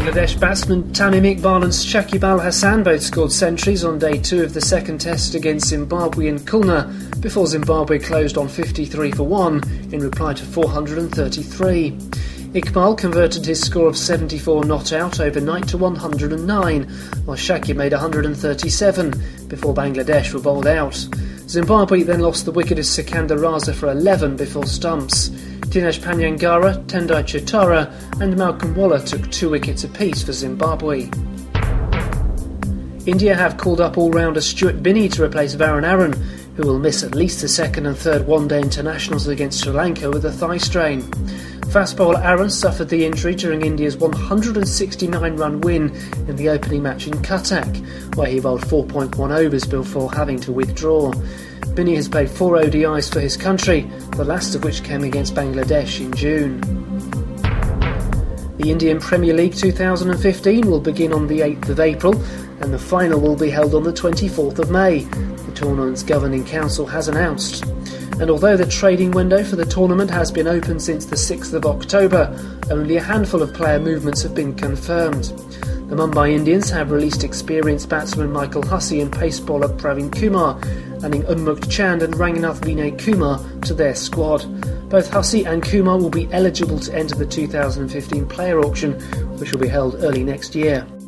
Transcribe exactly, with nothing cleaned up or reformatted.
Bangladesh batsman Tamim Iqbal and Shakib Al Hasan both scored centuries on day two of the second test against Zimbabwe in Khulna before Zimbabwe closed on fifty-three for one in reply to four hundred thirty-three. Iqbal converted his score of seventy-four not out overnight to one hundred nine, while Shakib made one hundred thirty-seven before Bangladesh were bowled out. Zimbabwe then lost the wicket as Sikandar Raza for eleven before stumps. Dinesh Panyangara, Tendai Chitara and Malcolm Waller took two wickets apiece for Zimbabwe. India have called up all-rounder Stuart Binnie to replace Varun Aaron, who will miss at least the second and third one-day internationals against Sri Lanka with a thigh strain. Fast bowler Aaron suffered the injury during India's one hundred sixty-nine run win in the opening match in Cuttack, where he bowled four point one overs before having to withdraw. Binnie has played four O D Is for his country, the last of which came against Bangladesh in June. The Indian Premier League two thousand fifteen will begin on the eighth of April, and the final will be held on the twenty-fourth of May, the tournament's governing council has announced. And although the trading window for the tournament has been open since the sixth of October, only a handful of player movements have been confirmed. The Mumbai Indians have released experienced batsman Michael Hussey and pace bowler Praveen Kumar, adding Unmukt Chand and Ranganath Vinay Kumar to their squad. Both Hussey and Kumar will be eligible to enter the two thousand fifteen player auction, which will be held early next year.